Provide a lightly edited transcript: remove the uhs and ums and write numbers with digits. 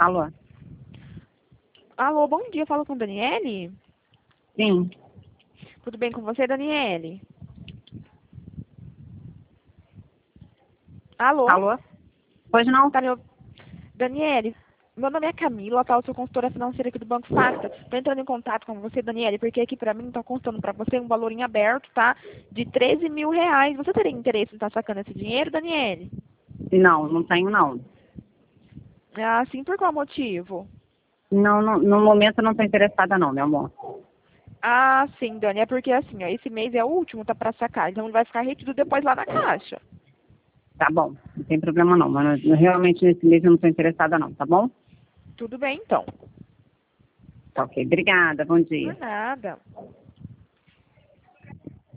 Alô? Alô, bom dia, falo com Daniele? Sim. Tudo bem com você, Daniele? Alô? Alô? Pois não? Tá me ouvindo? Daniele, meu nome é Camila, tá? Eu sou consultora financeira aqui do Banco Safra. Tô entrando em contato com você, Daniele, porque aqui pra mim tá constando pra você um valor em aberto, tá? De R$ 13.000. Você teria interesse em estar sacando esse dinheiro, Daniele? Não, não tenho não. Ah, sim, por qual motivo? Não, no momento eu não estou interessada não, meu amor. Ah, sim, Dani, é porque assim, ó, esse mês é o último, tá pra sacar, então ele vai ficar retido depois lá na caixa. Tá bom, não tem problema não, mas realmente nesse mês eu não estou interessada não, tá bom? Tudo bem, então. Tá ok, obrigada, bom dia. Por nada.